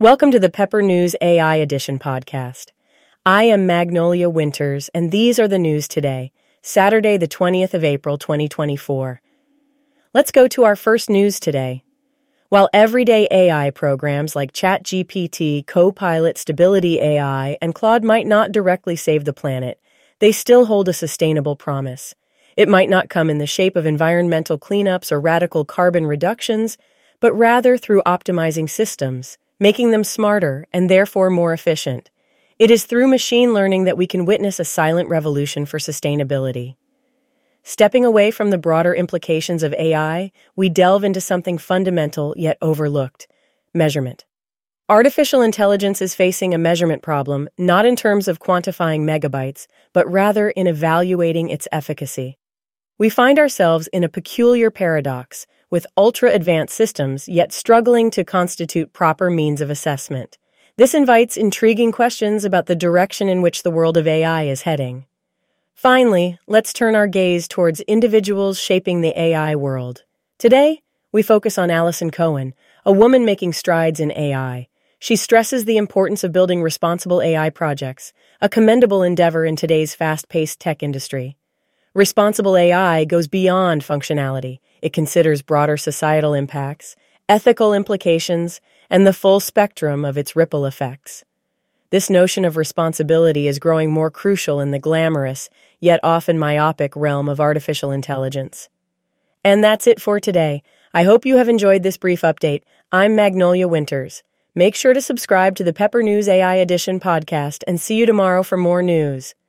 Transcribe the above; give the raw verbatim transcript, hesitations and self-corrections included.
Welcome to the Pepper News A I Edition podcast. I am Magnolia Winters, and these are the news today, Saturday, the twentieth of April, twenty twenty-four. Let's go to our first news today. While everyday A I programs like ChatGPT, Copilot, Stability A I, and Claude might not directly save the planet, they still hold a sustainable promise. It might not come in the shape of environmental cleanups or radical carbon reductions, but rather through optimizing systems, making them smarter and therefore more efficient. It is through machine learning that we can witness a silent revolution for sustainability. Stepping away from the broader implications of A I, we delve into something fundamental yet overlooked: measurement. Artificial intelligence is facing a measurement problem, not in terms of quantifying megabytes, but rather in evaluating its efficacy. We find ourselves in a peculiar paradox, with ultra-advanced systems yet struggling to constitute proper means of assessment. This invites intriguing questions about the direction in which the world of A I is heading. Finally, let's turn our gaze towards individuals shaping the A I world. Today, we focus on Alison Cohen, a woman making strides in A I. She stresses the importance of building responsible A I projects, a commendable endeavor in today's fast-paced tech industry. Responsible A I goes beyond functionality. It considers broader societal impacts, ethical implications, and the full spectrum of its ripple effects. This notion of responsibility is growing more crucial in the glamorous, yet often myopic realm of artificial intelligence. And that's it for today. I hope you have enjoyed this brief update. I'm Magnolia Winters. Make sure to subscribe to the Pepper News A I Edition podcast and see you tomorrow for more news.